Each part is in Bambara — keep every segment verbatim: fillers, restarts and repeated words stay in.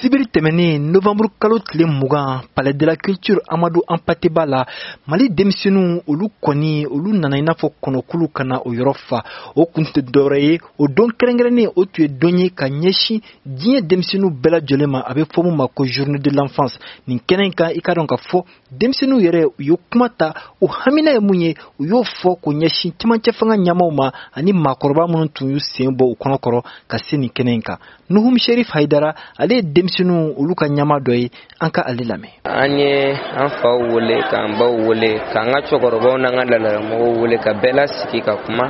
Sibiri tɛmɛnen novembre kalo tile mugan Palais de la Culture Amadou Hampâté Bâ la Mali denmisɛnninw olu kɔni olu nana i n'a fɔ kɔnɔkulu kana o yɔrɔ fa o kun tɛ dɔwɛrɛ ye o don kɛrɛnkɛrɛnnen o tun ye don ye ka ɲɛsin diɲɛ denmisɛnninw bɛɛ lajɛlen ma a bɛ fɔ min ma ko journée de l'enfance nin kɛnɛ in kan i ka dɔn ka fɔ denmisɛnninw yɛrɛ u ye kuma ta u hamina ye mun ye u y'o fɔ ko ɲɛsin cɛmancɛ fanga ɲɛmaw ma ani maakɔrɔba minnu tun y'u sen bɔ u kɔnɔkɔrɔ ka se nin kɛnɛ in kan Nuhum Sherif Haidara ale ye denmisɛnninw olu ka ɲama dɔ ye an ka ale lamɛn an ye an faw wele k'an baw wele k'an ka cɛkɔrɔbaw n'an ka lalaramɔgɔw wele ka bɛɛ lasigi ka kuma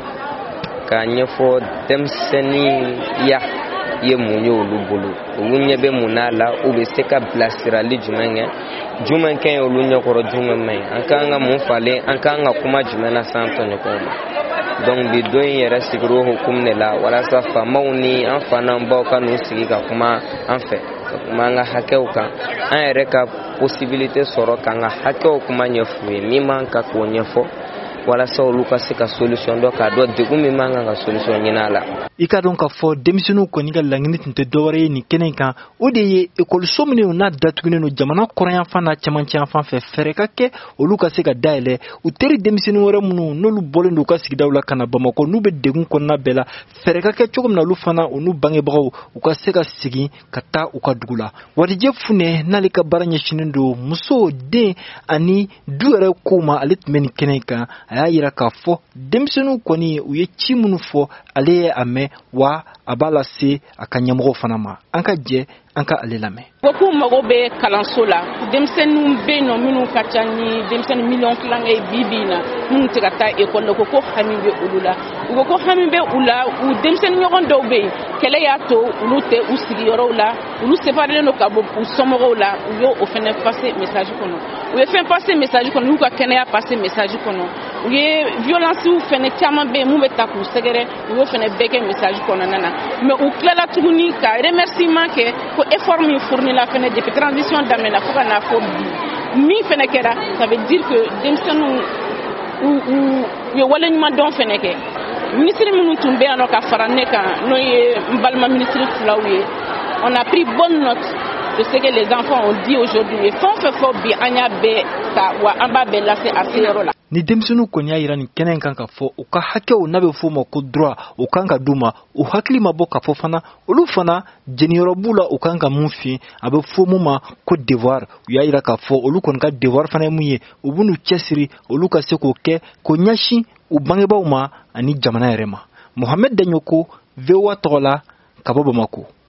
k'a ɲɛfɔ denmisɛnninya ye mun ye olu bolo olu ɲɛ bɛ mun n'a la u bɛ se ka bilasirali jumɛn kɛ jumɛn kɛ olu ɲɛkɔrɔ jumɛn man ɲi an k'an ka mun falen an k'an ka kuma jumɛn na san tɔɲɔgɔnw ma donc bi don yɛrɛ sigiro hukum de la walasa faamaw ni an fa n'an baw ka n'u sigi ka kuma an fɛ ka kuma an ka hakɛw kan an yɛrɛ ka possibilité sɔrɔ k'an ka hakɛw kuma ɲɛf'u ye min man ka k'o ɲɛfɔ walasa olu ka se ka solution dɔ k'a dɔn degun min man kan ka solution ɲini a la. I ka dɔn k'a fɔ denmisɛnninw kɔni ka laɲini tun tɛ dɔwɛrɛ ye nin kɛnɛ in kan o de ye ekɔliso minnu n'a datugulen don jamana kɔrɔnyanfan n'a cɛmancɛ yanfan fɛ fɛɛrɛ ka kɛ olu ka se ka dayɛlɛ u teri denmisɛnnin wɛrɛ minnu n'olu bɔlen don u ka sigidaw la ka na Bamakɔ n'u bɛ degun kɔnɔna bɛɛ la fɛɛrɛ ka kɛ cogo min na olu fana u n'u bangebagaw u ka se ka segin ka taa u ka dugu la. Warijɛ Funɛ n'ale ka baara ɲɛsinnen don muso den ani du yɛrɛ kow ma ale tun bɛ nin kɛnɛ in kan a y'a yira k'a fɔ denmisɛnninw kɔni u ye ci minnu fɔ ale ye a mɛn wa a b'a lase a ka ɲɛmɔgɔw fana ma an ka jɛ an ka ale lamɛn. Ko k'u mago bɛ kalanso la denmisɛnninw bɛ yen nɔ minnu ka ca ni denmisɛnnin miliyɔn kilankɛ ye bi bi in na minnu tɛ ka taa ekɔli la ko ko hami bɛ olu la u ko ko hami bɛ u la u denmisɛnnin ɲɔgɔn dɔw bɛ yen kɛlɛ y'a to olu tɛ u sigiyɔrɔw la olu séparelen don ka bɔ u somɔgɔw la u y'o o fana passer message kɔnɔ u ye fɛn passer message kɔnɔ u y'u ka kɛnɛya passer message kɔnɔ u ye violencew fana caman bɛ yen mun bɛ ta k'u sɛgɛrɛ u y'o fana bɛɛ kɛ message kɔnɔna na mais u tilala tuguni ka remerciement kɛ ko effort min fournila fana depuis transition daminɛna fo ka n'a fɔ bi min fana kɛra ça veut dire que denmisɛnninw u ye waleɲumandɔn fana kɛ ministre minnu tun bɛ yan nɔ ka fara ne kan n'o ye n balima ministre filaw ye on a pris bonne note de ce que les enfants ont dit aujourd'hui fɛn o fɛn fɔ bi an y'a bɛɛ ta wa an b'a bɛɛ lase a seyɔrɔ la. Ni denmisɛnninw kɔni y'a yira nin kɛnɛ in kan ka fɔ u ka hakɛw n'a bɛ f'o ma ko droit u kan ka d'u ma u hakili ma bɔ ka fɔ fana olu fana jeniyɔrɔ b'u la u kan ka mun fi a bɛ fɔ mun ma ko devoir u y'a yira k'a fɔ olu kɔni ka devoir fana ye mun ye u b'u n'u cɛsiri olu ka se k'o kɛ k'o ɲɛsin u bangebaaw ma ani jamana yɛrɛ ma. Mohamed Danyoko V O A tɔgɔ la ka bɔ Bamako.